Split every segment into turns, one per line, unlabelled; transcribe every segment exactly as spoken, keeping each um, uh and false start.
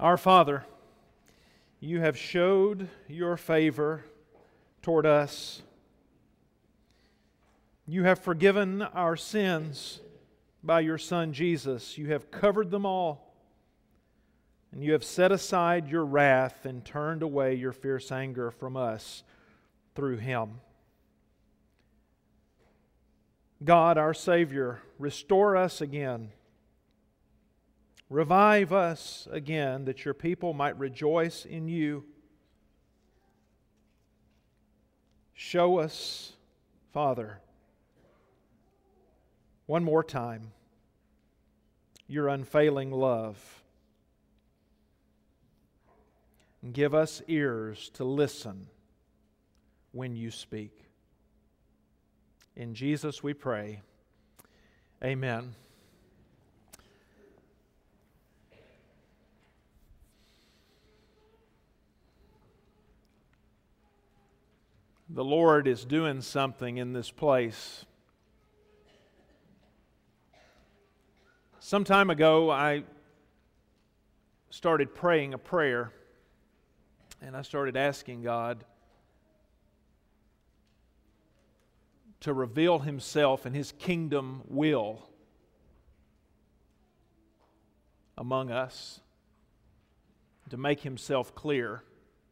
Our Father, you have showed your favor toward us. You have forgiven our sins by your Son Jesus. You have covered them all, and you have set aside your wrath and turned away your fierce anger from us through Him. God, our Savior, restore us again. Revive us again, that your people might rejoice in you. Show us, Father, one more time, your unfailing love. And give us ears to listen when you speak. In Jesus we pray. Amen. The Lord is doing something in this place. Some time ago, I started praying a prayer, and I started asking God to reveal Himself and His kingdom will among us, to make Himself clear.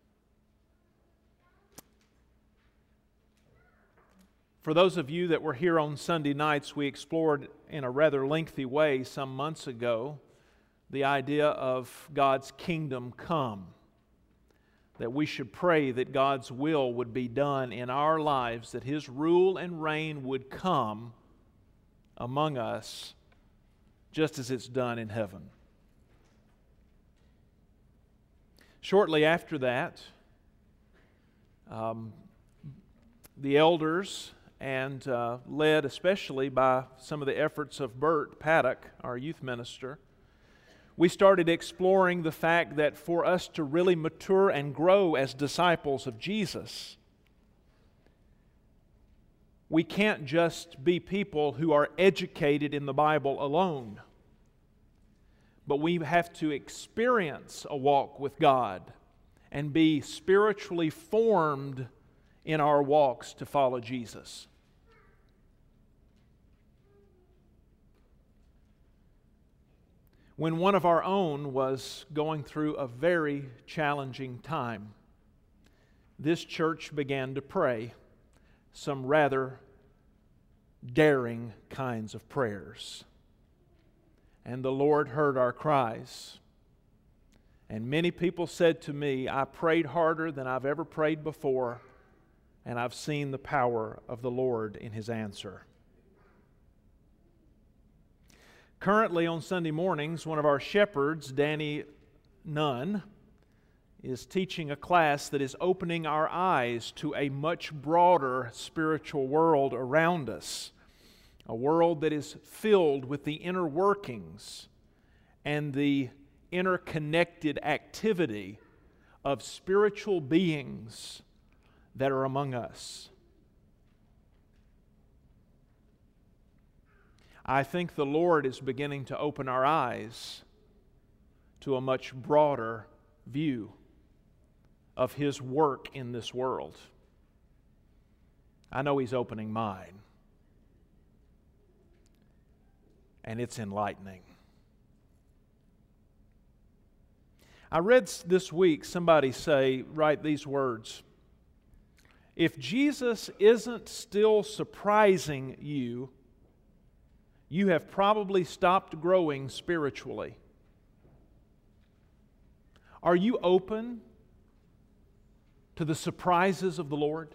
For those of you that were here on Sunday nights, we explored in a rather lengthy way some months ago the idea of God's kingdom come. That we should pray that God's will would be done in our lives, that His rule and reign would come among us just as it's done in heaven. Shortly after that, um, the elders, and uh, led especially by some of the efforts of Bert Paddock, our youth minister, we started exploring the fact that for us to really mature and grow as disciples of Jesus, we can't just be people who are educated in the Bible alone, but we have to experience a walk with God and be spiritually formed in our walks to follow Jesus. When one of our own was going through a very challenging time, this church began to pray some rather daring kinds of prayers. And the Lord heard our cries. And many people said to me, I prayed harder than I've ever prayed before, and I've seen the power of the Lord in His answer. Currently on Sunday mornings, one of our shepherds, Danny Nunn, is teaching a class that is opening our eyes to a much broader spiritual world around us. A world that is filled with the inner workings and the interconnected activity of spiritual beings that are among us. I think the Lord is beginning to open our eyes to a much broader view of His work in this world. I know He's opening mine, and it's enlightening. I read this week somebody say, write these words: if Jesus isn't still surprising you, you have probably stopped growing spiritually. Are you open to the surprises of the Lord?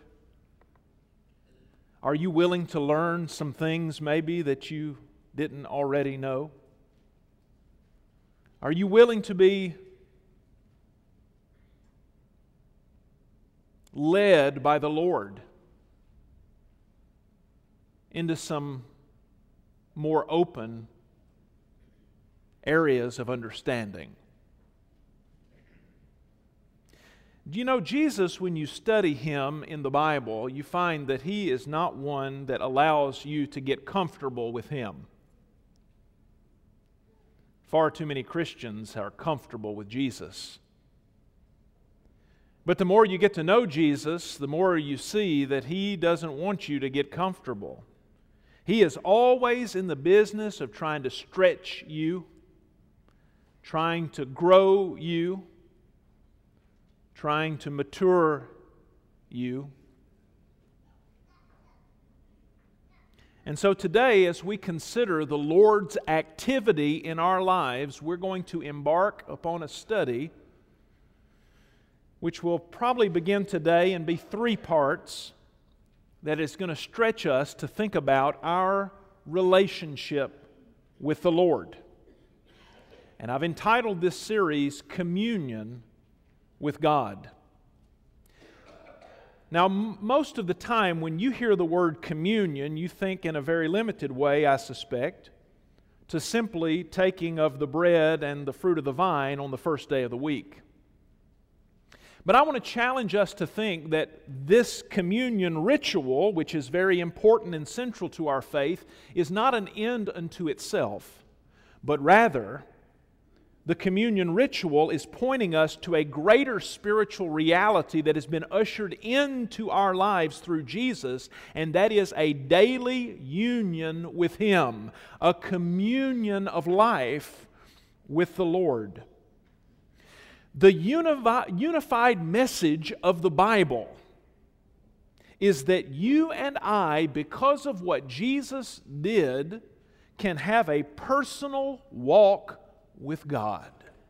Are you willing to learn some things maybe that you didn't already know? Are you willing to be led by the Lord into some more open areas of understanding? Do you know Jesus, when you study Him in the Bible, you find that He is not one that allows you to get comfortable with Him. Far too many Christians are comfortable with Jesus. But the more you get to know Jesus, the more you see that He doesn't want you to get comfortable. He is always in the business of trying to stretch you, trying to grow you, trying to mature you. And so today, as we consider the Lord's activity in our lives, we're going to embark upon a study which will probably begin today and be three parts that is going to stretch us to think about our relationship with the Lord. And I've entitled this series, Communion with God. Now, m- most of the time when you hear the word communion, you think in a very limited way, I suspect, to simply taking of the bread and the fruit of the vine on the first day of the week. But I want to challenge us to think that this communion ritual, which is very important and central to our faith, is not an end unto itself, but rather the communion ritual is pointing us to a greater spiritual reality that has been ushered into our lives through Jesus, and that is a daily union with Him, a communion of life with the Lord. The unifi- unified message of the Bible is that you and I, because of what Jesus did, can have a personal walk with God.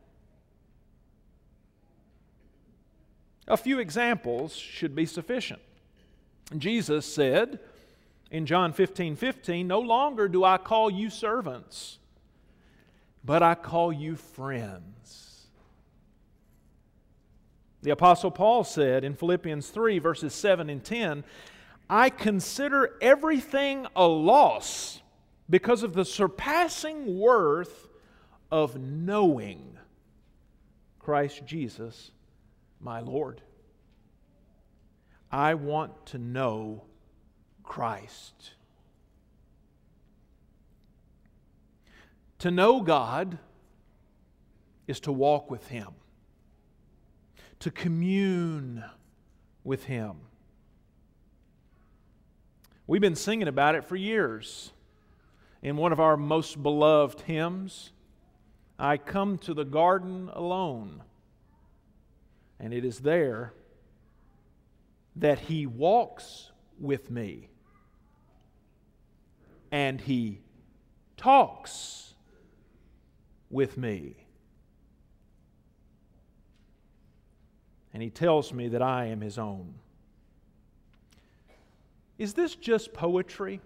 A few examples should be sufficient. Jesus said in John fifteen fifteen, "No longer do I call you servants, but I call you friends." The Apostle Paul said in Philippians three, verses seven and ten, "I consider everything a loss because of the surpassing worth of knowing Christ Jesus, my Lord." I want to know Christ. To know God is to walk with Him, to commune with Him. We've been singing about it for years. In one of our most beloved hymns, "I come to the garden alone, and it is there that He walks with me, and He talks with me. And He tells me that I am His own." Is this just poetry?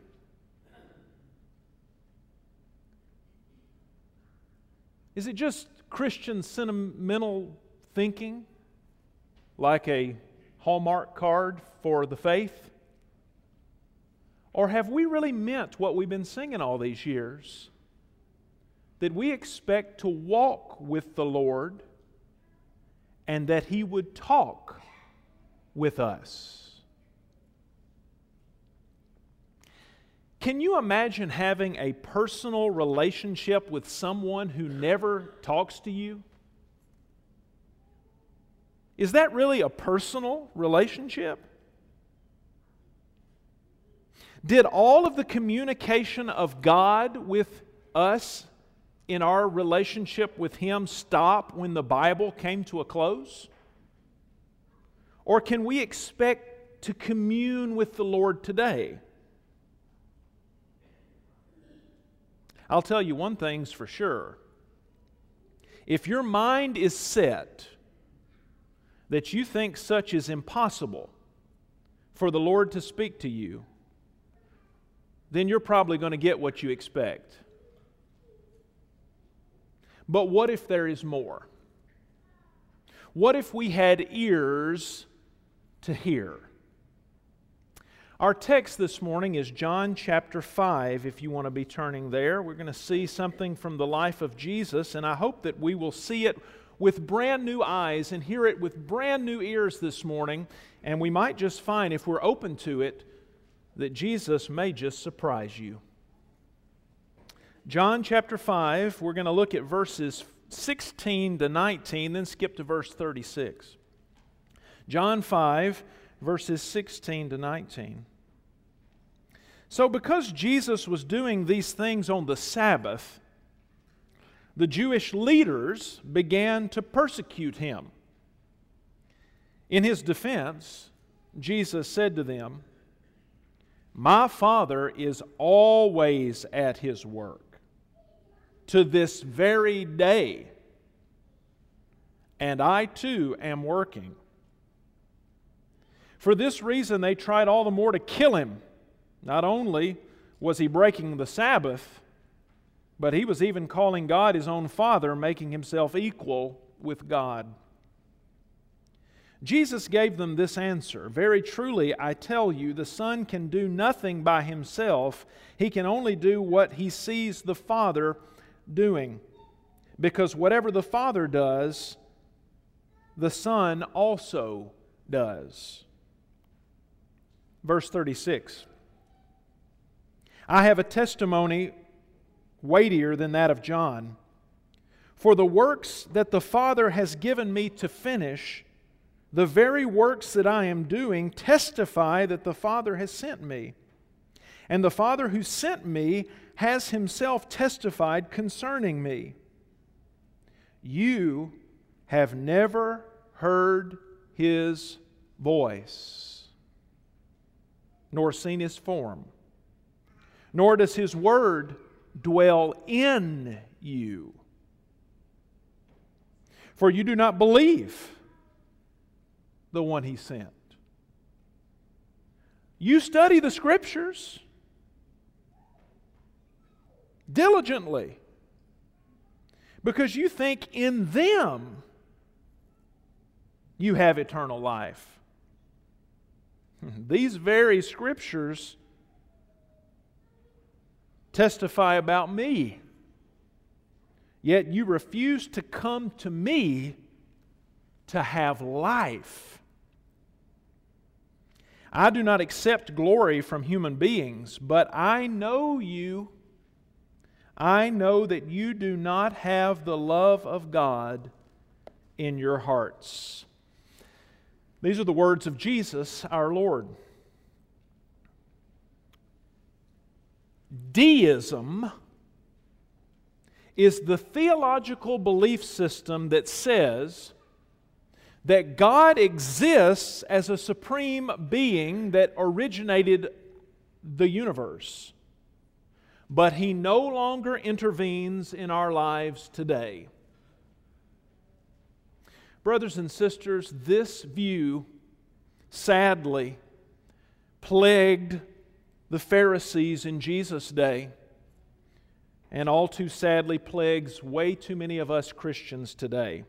Is it just Christian sentimental thinking, like a Hallmark card for the faith? Or have we really meant what we've been singing all these years? That we expect to walk with the Lord and that He would talk with us. Can you imagine having a personal relationship with someone who never talks to you? Is that really a personal relationship? Did all of the communication of God with us in our relationship with Him stop when the Bible came to a close? Or can we expect to commune with the Lord today? I'll tell you one thing's for sure. If your mind is set that you think such is impossible for the Lord to speak to you, then you're probably going to get what you expect. But what if there is more? What if we had ears to hear? Our text this morning is John chapter five, if you want to be turning there. We're going to see something from the life of Jesus, and I hope that we will see it with brand new eyes and hear it with brand new ears this morning, and we might just find, if we're open to it, that Jesus may just surprise you. John chapter five, we're going to look at verses sixteen to nineteen, then skip to verse thirty-six. John five, verses sixteen to nineteen. So because Jesus was doing these things on the Sabbath, the Jewish leaders began to persecute him. In his defense, Jesus said to them, "My Father is always at His work, to this very day, and I too am working." For this reason they tried all the more to kill Him. Not only was He breaking the Sabbath, but He was even calling God His own Father, making Himself equal with God. Jesus gave them this answer: "Very truly, I tell you, the Son can do nothing by Himself. He can only do what He sees the Father doing. Because whatever the Father does, the Son also does." Verse thirty-six. "I have a testimony weightier than that of John. For the works that the Father has given me to finish, the very works that I am doing, testify that the Father has sent me. And the Father who sent me has Himself testified concerning me. You have never heard His voice, nor seen His form, nor does His word dwell in you. For you do not believe the one He sent. You study the Scriptures diligently because you think in them you have eternal life. These very Scriptures testify about me, yet you refuse to come to me to have life. I do not accept glory from human beings, but I know you. I know that you do not have the love of God in your hearts." These are the words of Jesus, our Lord. Deism is the theological belief system that says that God exists as a supreme being that originated the universe, but He no longer intervenes in our lives today. Brothers and sisters, this view sadly plagued the Pharisees in Jesus' day, and all too sadly plagues way too many of us Christians today.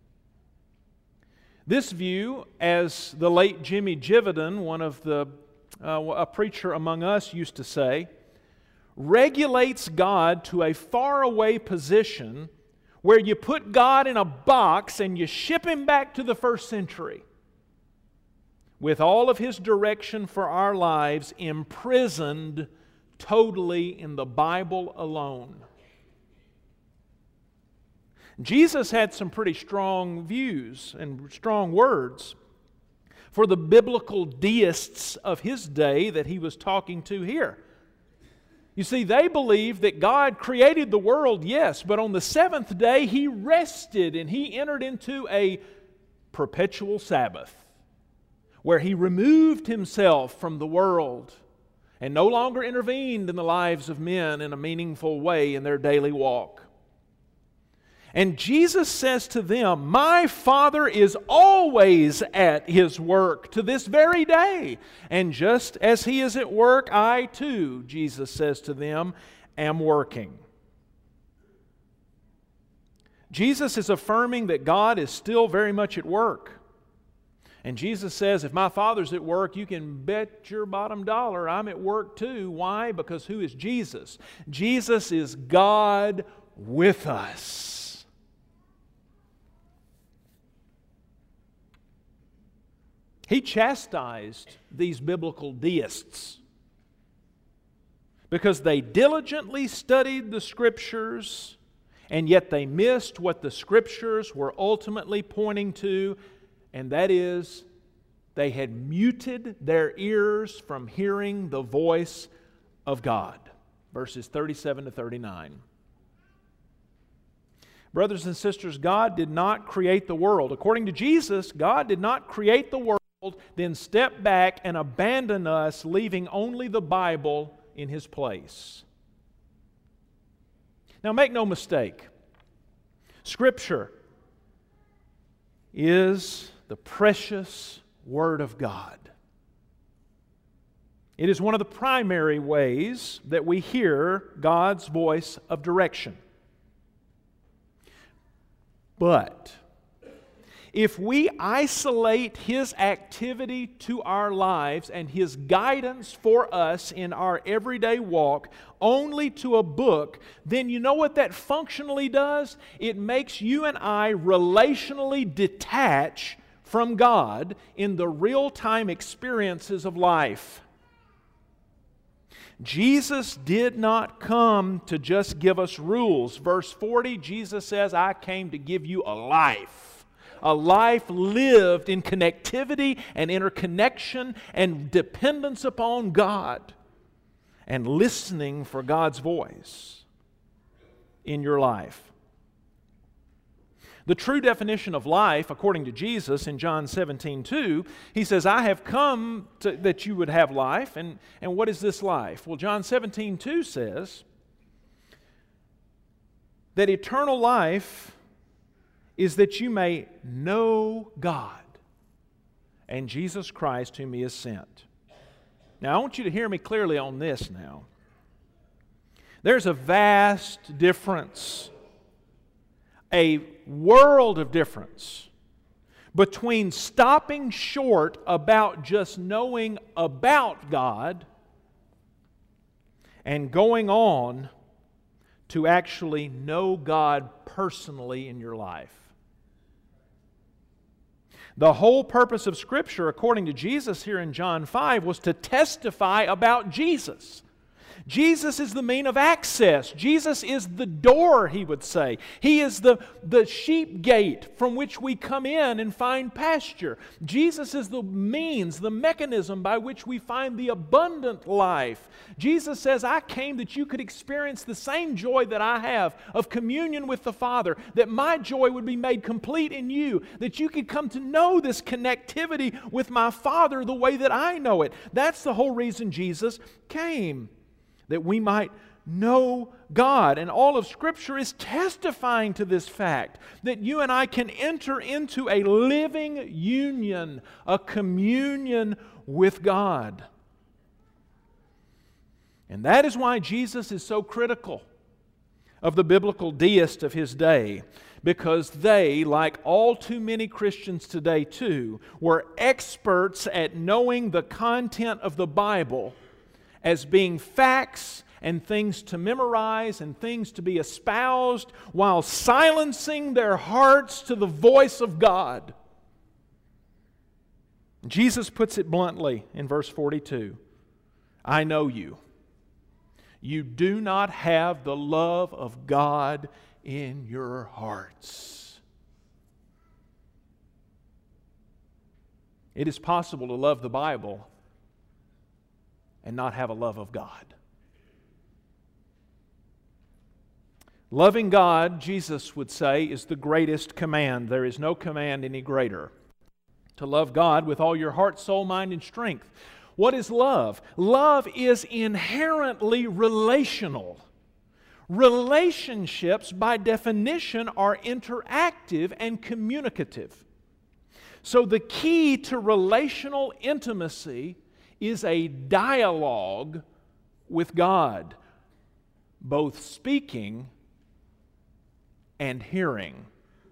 This view, as the late Jimmy Jividan, one of the uh, a preacher among us, used to say, regulates God to a faraway position where you put God in a box and you ship Him back to the first century, with all of His direction for our lives imprisoned totally in the Bible alone. Jesus had some pretty strong views and strong words for the biblical deists of His day that He was talking to here. You see, they believed that God created the world, yes, but on the seventh day He rested and He entered into a perpetual Sabbath, where He removed Himself from the world and no longer intervened in the lives of men in a meaningful way in their daily walk. And Jesus says to them, "My Father is always at His work to this very day. And just as He is at work, I too," Jesus says to them, "am working." Jesus is affirming that God is still very much at work. And Jesus says, if my Father's at work, you can bet your bottom dollar I'm at work too. Why? Because who is Jesus? Jesus is God with us. He chastised these biblical deists because they diligently studied the Scriptures, and yet they missed what the Scriptures were ultimately pointing to, and that is, they had muted their ears from hearing the voice of God. Verses thirty-seven to thirty-nine. Brothers and sisters, God did not create the world. According to Jesus, God did not create the world, then step back and abandon us, leaving only the Bible in His place. Now make no mistake, Scripture is the precious Word of God. It is one of the primary ways that we hear God's voice of direction. But if we isolate His activity to our lives and His guidance for us in our everyday walk only to a book, then you know what that functionally does? It makes you and I relationally detach from God in the real-time experiences of life. Jesus did not come to just give us rules. Verse forty, Jesus says, I came to give you a life. A life lived in connectivity and interconnection and dependence upon God and listening for God's voice in your life. The true definition of life, according to Jesus in John seventeen two, He says, I have come to, that you would have life. And, and what is this life? Well, John seventeen two says that eternal life is that you may know God and Jesus Christ whom He has sent. Now, I want you to hear me clearly on this now. There's a vast difference, a world of difference between stopping short about just knowing about God and going on to actually know God personally in your life. The whole purpose of Scripture, according to Jesus here in John five, was to testify about Jesus. Jesus is the mean of access. Jesus is the door, He would say. He is the, the sheep gate from which we come in and find pasture. Jesus is the means, the mechanism by which we find the abundant life. Jesus says, I came that you could experience the same joy that I have of communion with the Father, that my joy would be made complete in you, that you could come to know this connectivity with my Father the way that I know it. That's the whole reason Jesus came. That we might know God. And all of Scripture is testifying to this fact, that you and I can enter into a living union, a communion with God. And that is why Jesus is so critical of the biblical deists of His day, because they, like all too many Christians today too, were experts at knowing the content of the Bible as being facts and things to memorize and things to be espoused while silencing their hearts to the voice of God. Jesus puts it bluntly in verse forty-two. I know you. You do not have the love of God in your hearts. It is possible to love the Bible and not have a love of God. Loving God, Jesus would say, is the greatest command. There is no command any greater. To love God with all your heart, soul, mind, and strength. What is love? Love is inherently relational. Relationships, by definition, are interactive and communicative. So the key to relational intimacy is a dialogue with God, both speaking and hearing.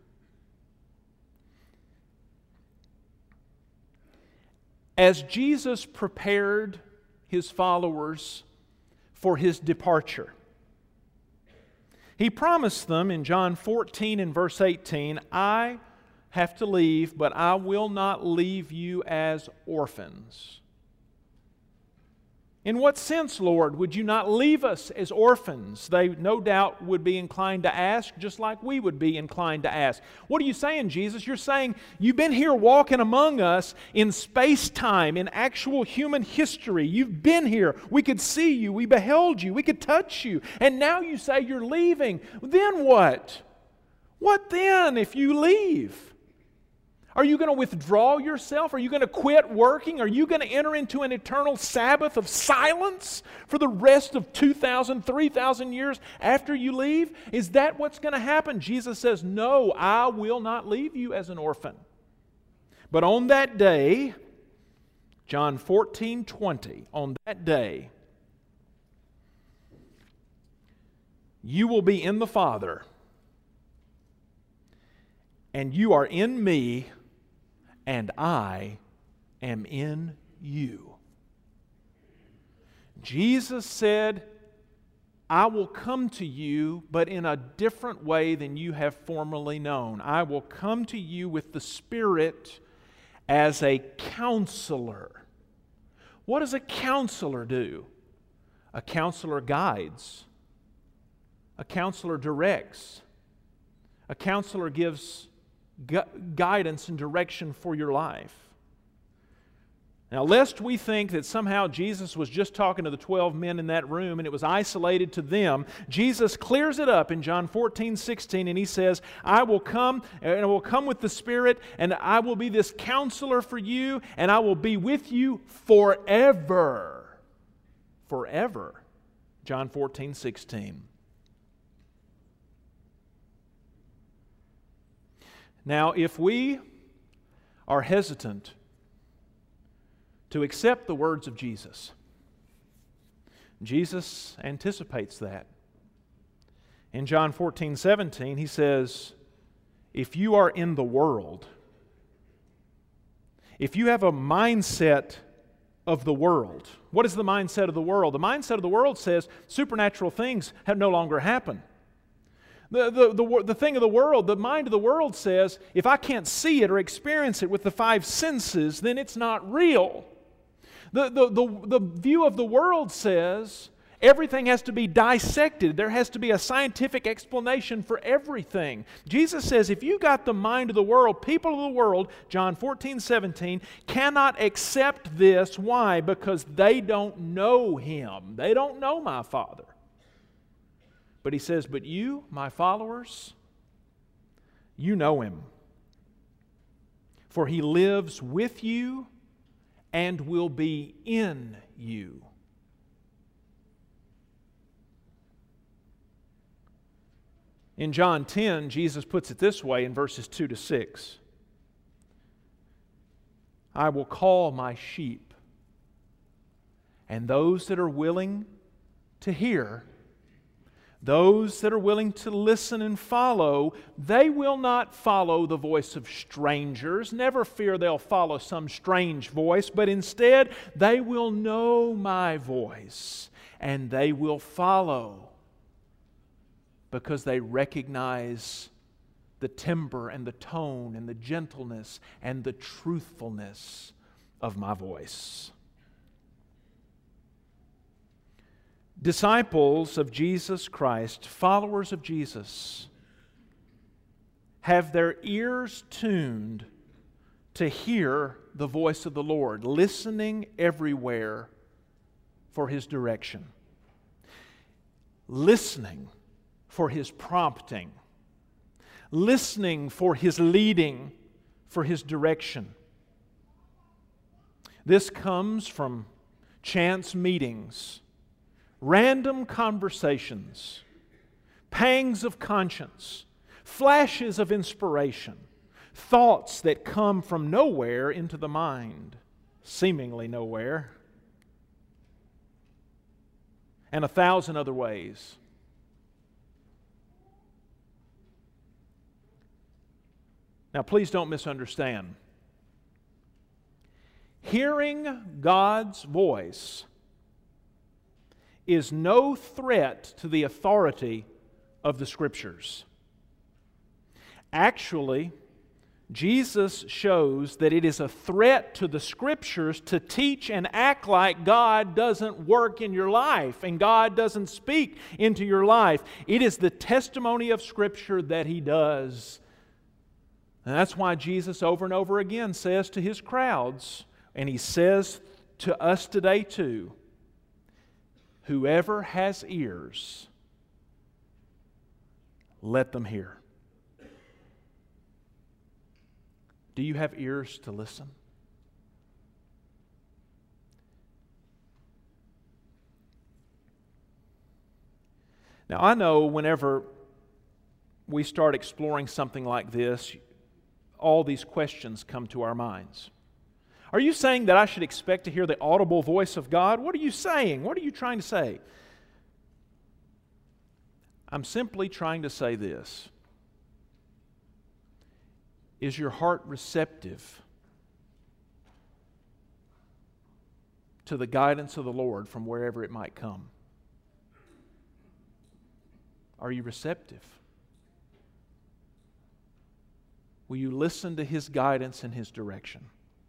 As Jesus prepared His followers for His departure, He promised them in John fourteen and verse eighteen, I have to leave, but I will not leave you as orphans. In what sense, Lord, would you not leave us as orphans? They no doubt would be inclined to ask, just like we would be inclined to ask. What are you saying, Jesus? You're saying you've been here walking among us in space-time, in actual human history. You've been here. We could see you. We beheld you. We could touch you. And now you say you're leaving. Then what? What then if you leave? Are you going to withdraw yourself? Are you going to quit working? Are you going to enter into an eternal Sabbath of silence for the rest of two thousand, three thousand years after you leave? Is that what's going to happen? Jesus says, no, I will not leave you as an orphan. But on that day, John fourteen twenty, on that day, you will be in the Father, and you are in me, and I am in you. Jesus said, I will come to you, but in a different way than you have formerly known. I will come to you with the Spirit as a counselor. What does a counselor do? A counselor guides. A counselor directs. A counselor gives gu- guidance and direction for your life. Now, lest we think that somehow Jesus was just talking to the twelve men in that room and it was isolated to them, Jesus clears it up in John fourteen sixteen, and He says, I will come, and I will come with the Spirit, and I will be this counselor for you, and I will be with you forever. Forever. John fourteen sixteen. Now, if we are hesitant to accept the words of Jesus, Jesus anticipates that. In John fourteen seventeen, He says, if you are in the world, if you have a mindset of the world, what is the mindset of the world? The mindset of the world says supernatural things have no longer happened. The, the, the, the thing of the world, the mind of the world says, if I can't see it or experience it with the five senses, then it's not real. The, the, the, the view of the world says everything has to be dissected. There has to be a scientific explanation for everything. Jesus says if you got the mind of the world, people of the world, John fourteen seventeen, cannot accept this. Why? Because they don't know Him. They don't know my Father. But He says, but you, my followers, you know Him. For He lives with you and will be in you. In John ten, Jesus puts it this way in verses two to six. I will call my sheep, and those that are willing to hear, those that are willing to listen and follow, they will not follow the voice of strangers. Never fear they'll follow some strange voice, but instead they will know my voice and they will follow because they recognize the timbre and the tone and the gentleness and the truthfulness of my voice. Disciples of Jesus Christ, followers of Jesus, have their ears tuned to hear the voice of the Lord, listening everywhere for His direction, listening for His prompting, listening for His leading, for His direction. This comes from chance meetings, random conversations, pangs of conscience, flashes of inspiration, thoughts that come from nowhere into the mind, seemingly nowhere, and a thousand other ways. Now, please don't misunderstand. Hearing God's voice is no threat to the authority of the Scriptures. Actually, Jesus shows that it is a threat to the Scriptures to teach and act like God doesn't work in your life and God doesn't speak into your life. It is the testimony of Scripture that He does. And that's why Jesus over and over again says to His crowds, and He says to us today too, whoever has ears, let them hear. Do you have ears to listen? Now, I know whenever we start exploring something like this, all these questions come to our minds. Are you saying that I should expect to hear the audible voice of God? What are you saying? What are you trying to say? I'm simply trying to say this. Is your heart receptive to the guidance of the Lord from wherever it might come? Are you receptive? Will you listen to His guidance and His direction?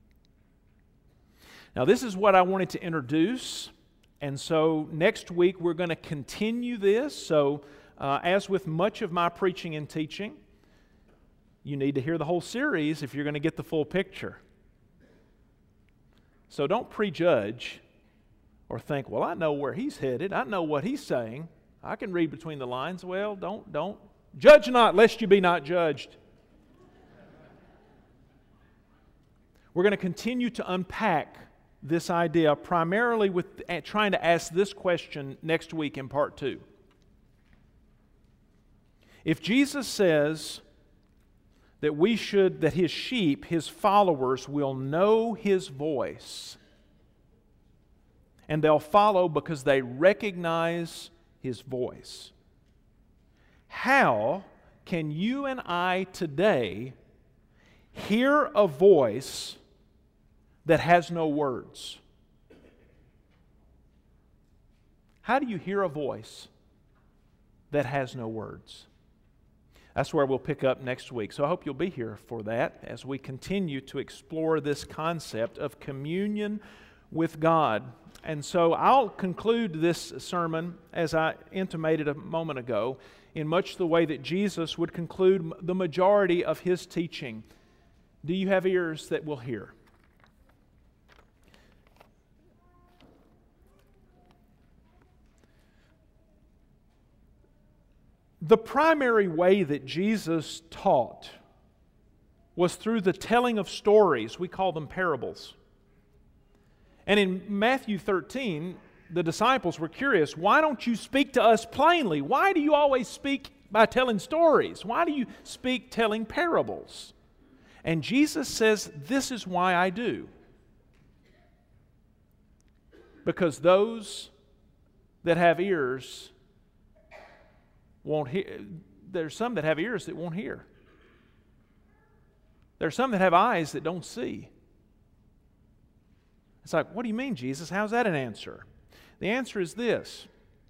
Now, this is what I wanted to introduce, and so next week we're going to continue this. So, uh, as with much of my preaching and teaching, you need to hear the whole series if you're going to get the full picture. So don't prejudge or think, well, I know where he's headed. I know what he's saying. I can read between the lines. Well, don't, don't. Judge not, lest you be not judged. We're going to continue to unpack this idea primarily with trying to ask this question next week in part two. If Jesus says that we should, that His sheep, His followers, will know His voice, and they'll follow because they recognize His voice, how can you and I today hear a voice that has no words? How do you hear a voice that has no words? That's where we'll pick up next week. So I hope you'll be here for that as we continue to explore this concept of communion with God. And so I'll conclude this sermon, as I intimated a moment ago, in much the way that Jesus would conclude the majority of His teaching. Do you have ears that will hear? The primary way that Jesus taught was through the telling of stories. We call them parables. And in Matthew thirteen, the disciples were curious, why don't you speak to us plainly? Why do you always speak by telling stories? Why do you speak telling parables? And Jesus says, this is why I do. Because those that have ears won't hear. There's some that have ears that won't hear. There's some that have eyes that don't see. It's like, what do you mean, Jesus? How's that an answer? The answer is this.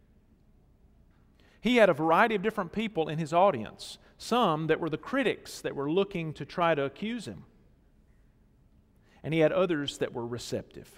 He had a variety of different people in His audience. Some that were the critics that were looking to try to accuse Him. And He had others that were receptive.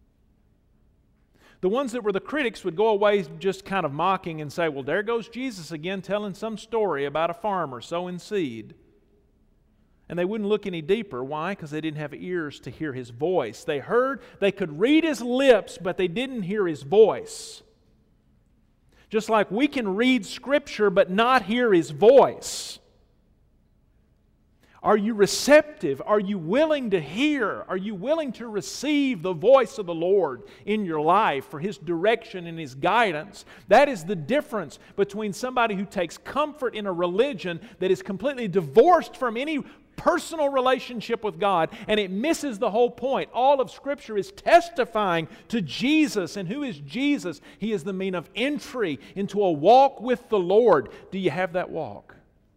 The ones that were the critics would go away just kind of mocking and say, well, there goes Jesus again telling some story about a farmer sowing seed. And they wouldn't look any deeper. Why? Because they didn't have ears to hear His voice. They heard, they could read His lips, but they didn't hear His voice. Just like we can read Scripture but not hear His voice. Are you receptive? Are you willing to hear? Are you willing to receive the voice of the Lord in your life for His direction and His guidance? That is the difference between somebody who takes comfort in a religion that is completely divorced from any personal relationship with God, and it misses the whole point. All of Scripture is testifying to Jesus. And who is Jesus? He is the means of entry into a walk with the Lord. Do you have that walk?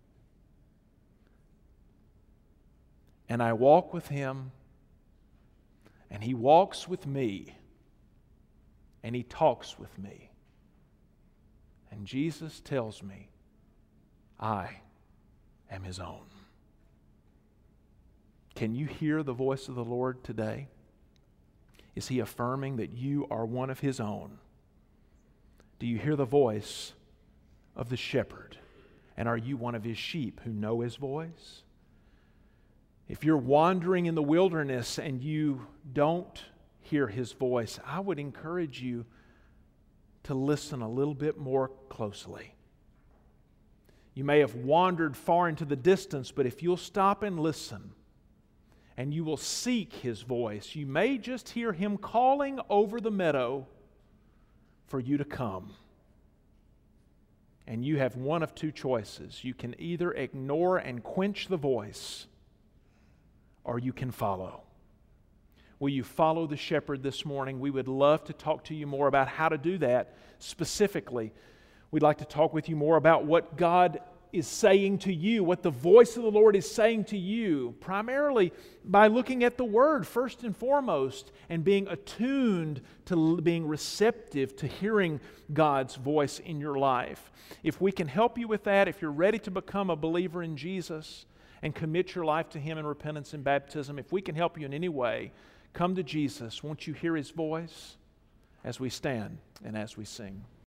And I walk with Him, and He walks with me, and He talks with me. And Jesus tells me, I am His own. Can you hear the voice of the Lord today? Is He affirming that you are one of His own? Do you hear the voice of the shepherd? And are you one of His sheep who know His voice? If you're wandering in the wilderness and you don't hear His voice, I would encourage you to listen a little bit more closely. You may have wandered far into the distance, but if you'll stop and listen, and you will seek His voice, you may just hear Him calling over the meadow for you to come. And you have one of two choices. You can either ignore and quench the voice, or you can follow. Will you follow the shepherd this morning? We would love to talk to you more about how to do that specifically. We'd like to talk with you more about what God is saying to you, what the voice of the Lord is saying to you, primarily by looking at the Word first and foremost and being attuned to being receptive to hearing God's voice in your life. If we can help you with that, if you're ready to become a believer in Jesus and commit your life to Him in repentance and baptism, if we can help you in any way, come to Jesus. Won't you hear His voice as we stand and as we sing?